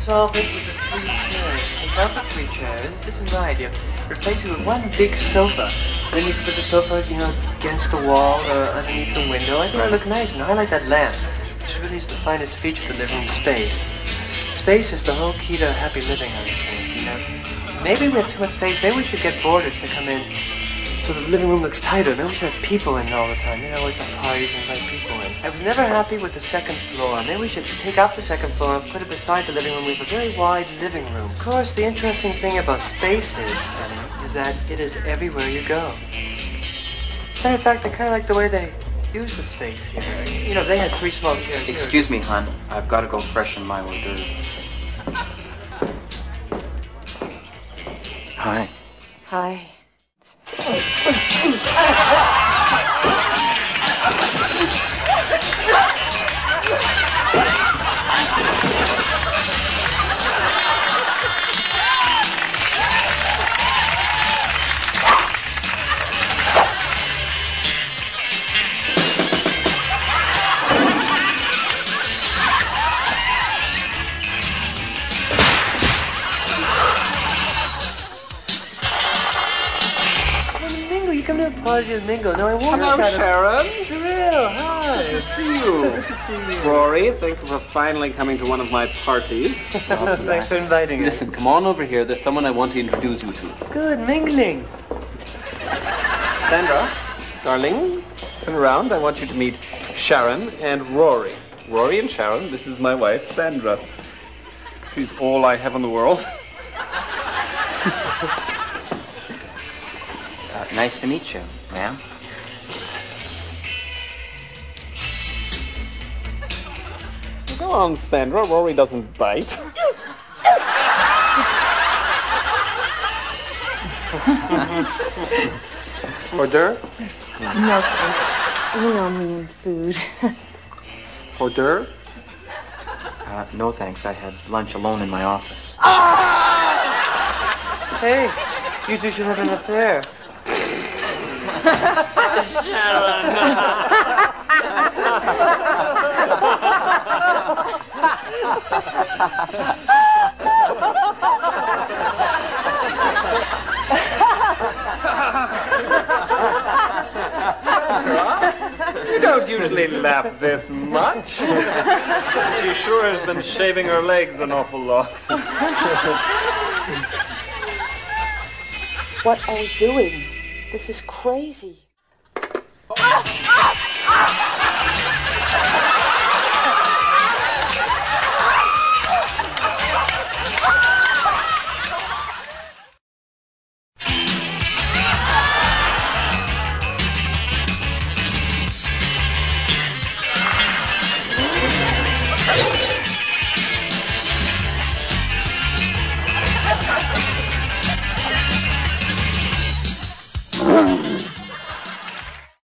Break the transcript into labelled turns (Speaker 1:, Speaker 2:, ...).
Speaker 1: solve it with the 3 chairs. Take out the 3 chairs. This is my idea. Replace it with one big sofa. Then you can put the sofa, against the wall or underneath the window. I think it'll look nice, and I like that lamp. Which really is the finest feature of the living room space. Space is the whole key to happy living, I think, Maybe we have too much space. Maybe we should get boarders to come in so the living room looks tighter. Maybe we should have people in all the time. Always have parties and invite people in. I was never happy with the 2nd floor. Maybe we should take out the 2nd floor and put it beside the living room. We have a very wide living room. Of course, the interesting thing about space is that it is everywhere you go. In fact, I kind of like the way they use the space here. They had 3 small chairs.
Speaker 2: Excuse me, hon. I've got to go freshen my hors d'oeuvre. Hi.
Speaker 3: Hi.
Speaker 1: You come to a party with Mingo. No, I won't.
Speaker 4: Hello, Sharon.
Speaker 1: Real. Hi.
Speaker 4: Good to see you.
Speaker 1: Good to see you.
Speaker 4: Rory, thank you for finally coming to one of my parties.
Speaker 1: Thanks for inviting me.
Speaker 4: Listen, come on over here. There's someone I want to introduce you to.
Speaker 1: Good mingling.
Speaker 4: Sandra, darling, turn around. I want you to meet Sharon and Rory. Rory and Sharon, this is my wife, Sandra. She's all I have in the world.
Speaker 2: Nice to meet you, ma'am.
Speaker 4: Go on, Sandra. Rory doesn't bite. Hors d'oeuvre?
Speaker 3: No, thanks. You know me and food.
Speaker 4: Hors d'oeuvre?
Speaker 2: No thanks. I had lunch alone in my office.
Speaker 1: Hey, you two should have an affair.
Speaker 4: You don't usually laugh this much. She sure has been shaving her legs an awful lot.
Speaker 3: What are we doing? This is crazy.